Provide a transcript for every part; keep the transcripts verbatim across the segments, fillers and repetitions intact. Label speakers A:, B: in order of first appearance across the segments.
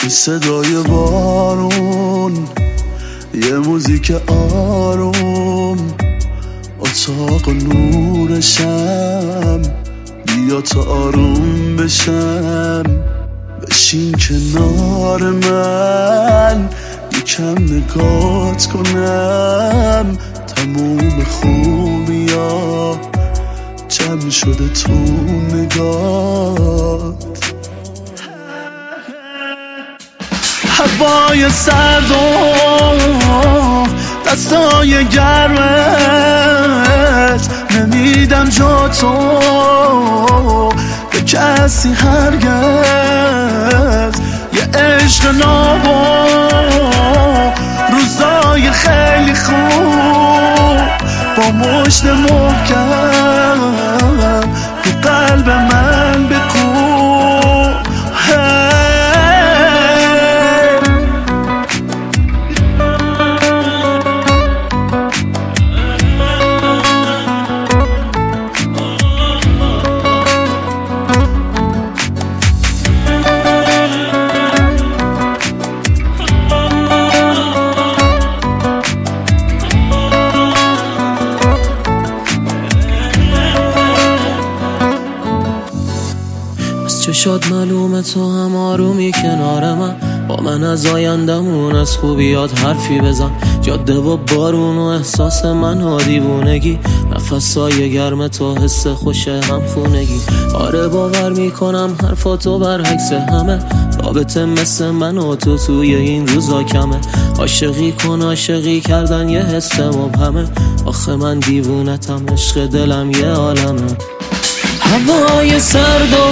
A: صدای بارون، یه موزیک آروم، اتاق نورشم، بیا تا آروم بشم. بشین کنار من، یکم نگات کنم. تموم خوبیا جمع شده تو نگات. هوای سرد و دستای گرمت، نمیدم جا تو به کسی هرگز. یه عشق نابا، روزای خیلی خوب، با مشت محکم تو قلب من بکوب.
B: چشات معلومه تو هم آرومی کنار من، با من از آیندمون از خوبیات حرفی بزن. جاده و بارون و احساس من ها دیوونگی، نفسای گرم تو حس خوش هم خونگی. آره باور میکنم حرفاتو برعکس همه، رابطه مثل من و تو توی این روزا کمه. عاشقی کن عاشقی کردن یه حس مبهمه، آخه من دیوونتم عشق دلم یه عالمه. هوای سرد و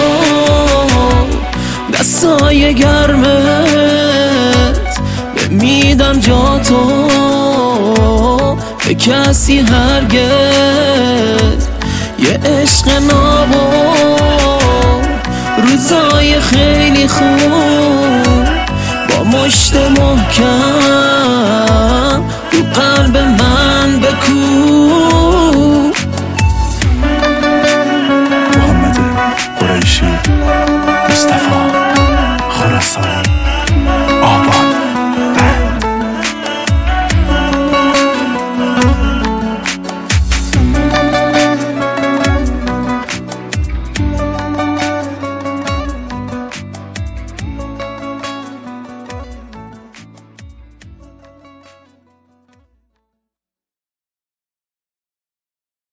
B: دستای گرمت، نمیدم جا تو به کسی هرگز. یه عشق نابا، روزای خیلی خوب، با مشت محکم